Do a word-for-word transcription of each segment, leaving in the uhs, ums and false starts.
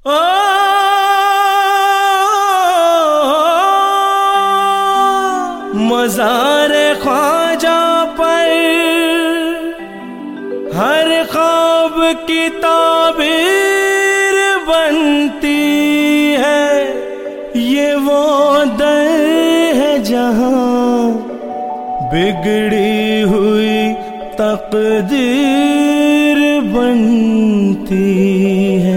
ओ मज़ारे ख्वाजा पर हर ख्वाब की ताबीर बनती है। ये वो दर है जहां बिगड़ी हुई तकदीर बनती है।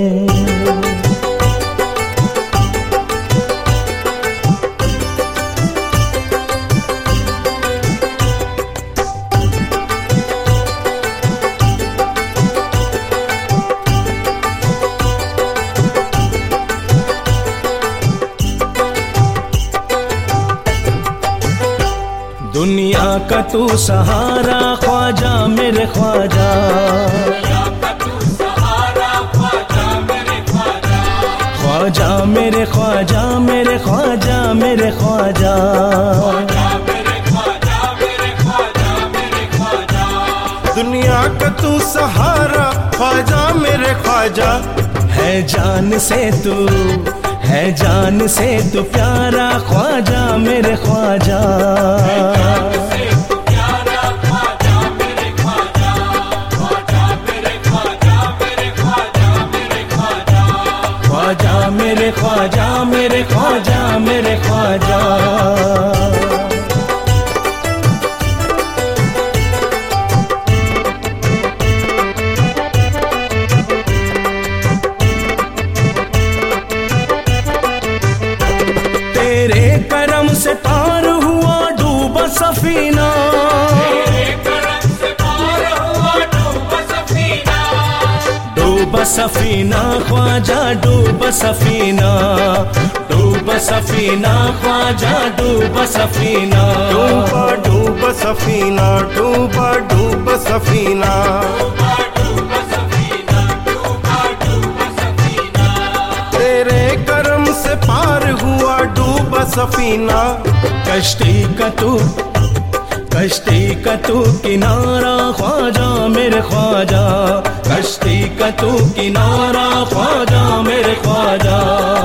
दुनिया का तू सहारा ख्वाजा मेरे ख्वाजा, ख्वाजा मेरे ख्वाजा मेरे ख्वाजा मेरे ख्वाजा। दुनिया का तू सहारा ख्वाजा मेरे ख्वाजा, है जान से तू है जान से तू प्यारा ख्वाजा मेरे ख्वाजा। ख्वाजा मेरे ख्वाजा मेरे ख्वाजा मेरे ख्वाजा। तेरे करम से पार हुआ डूबा सफीना, तेरे करम से पार हुआ डूबा सफीना, डूबा सफीना ख्वाजा डूबा सफीना, डूबा सफीना ख्वाजा डूबा सफीना। डूबा डूबा सफीना डूबा डूबा सफीना, डूबा सफीना डूबा डूबा सफीना। तेरे करम से पार हुआ डूबा सफीना। कश्ती का तू कश्ती का तू किनारा ख्वाजा मेरे ख्वाजा, कश्ती का तू किनारा ख्वाजा मेरे ख्वाजा।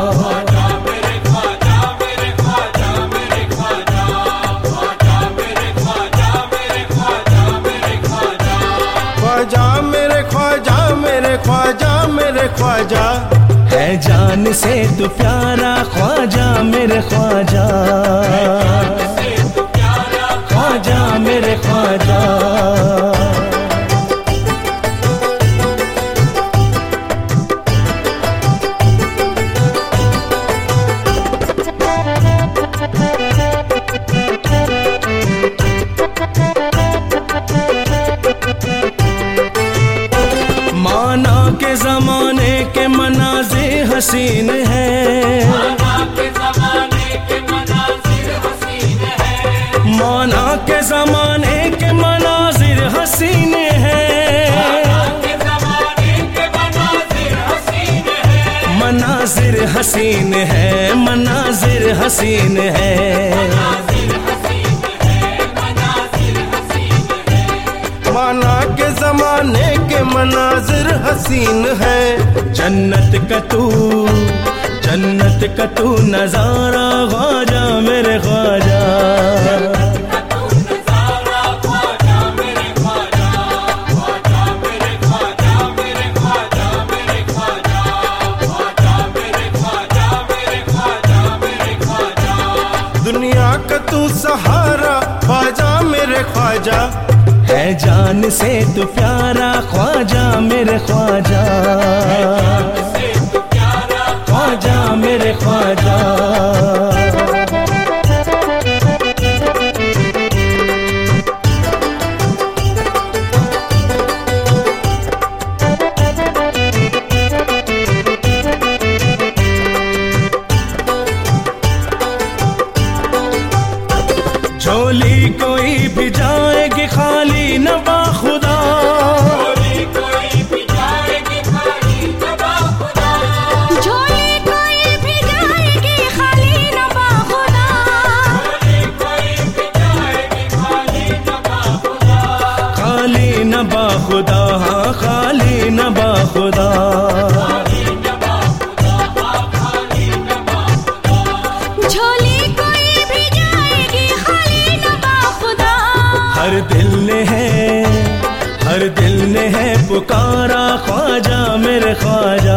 ख्वाजा मेरे ख्वाजा मेरे ख्वाजा मेरे ख्वाजा, है जान से तू प्यारा ख्वाजा मेरे ख्वाजा, ख्वाजा मेरे ख्वाजा। माना के जमाने के मनाज़िर हसीन है, माना के ज़माने के मनाज़िर हसीन है, माना के जमाने के मनाज़िर हसीन है, माना के ज़माने के मनाज़िर हसीन है, मनाज़िर हसीन है मनाज़िर हसीन है। मनाज़िर हसीन है, मनाज़िर हसीन है। माना के जमाने के मनाजिर हसीन है। जन्नत का तू जन्नत का तू नजारा ख्वाजा मेरे ख्वाजा, दुनिया का तू सहारा ख्वाजा मेरे ख्वाजा, है जान से तू प्यारा ख्वाजा मेरे ख्वाजा, ख्वाजा मेरे ख्वाजा। झोली कोई भी जाएगी खाली न बाखुदा, झोली कोई भी जाएगी खाली ख्वाजा मेरे ख्वाजा।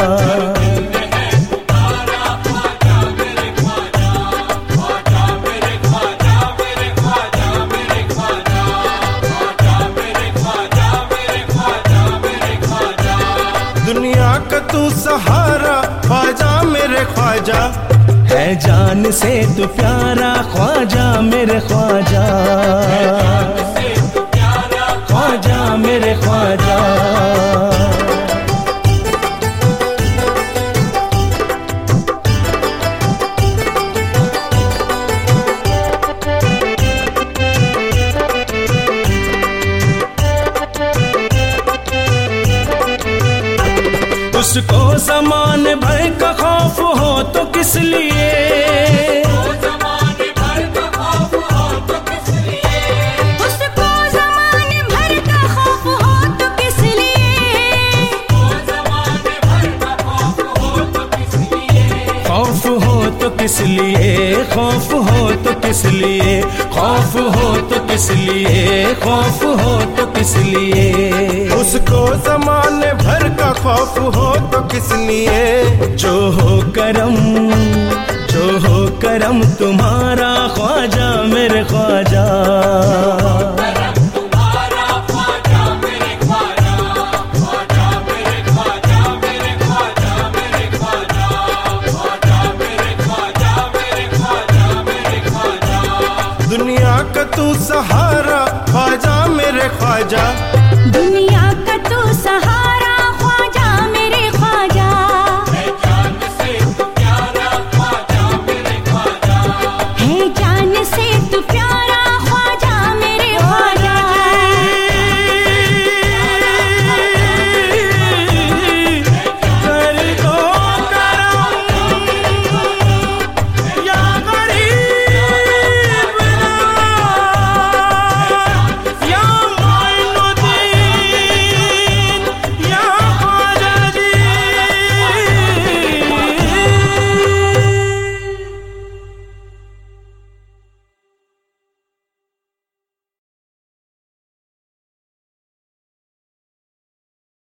दुनिया का तू सहारा ख्वाजा मेरे ख्वाजा, है जान से तू प्यारा ख्वाजा मेरे ख्वाजा, ख्वाजा मेरे ख्वाजा। उसको ज़माने भर का खौफ हो तो किस लिए, ज़माने भर का खौफ हो तो किस लिए, उसको ज़माने भर का खौफ हो तो किस लिए, ज़माने भर का खौफ हो तो किस लिए, खौफ हो तो किस लिए, खौफ हो तो किस लिए, खौफ हो तो किस लिए, खौफ हो तो किस लिए। उसको ज़माने भर का खौफ हो तो किस लिए, जो हो करम, जो हो करम तुम्हारा ख्वाजा मेरे ख्वाजा।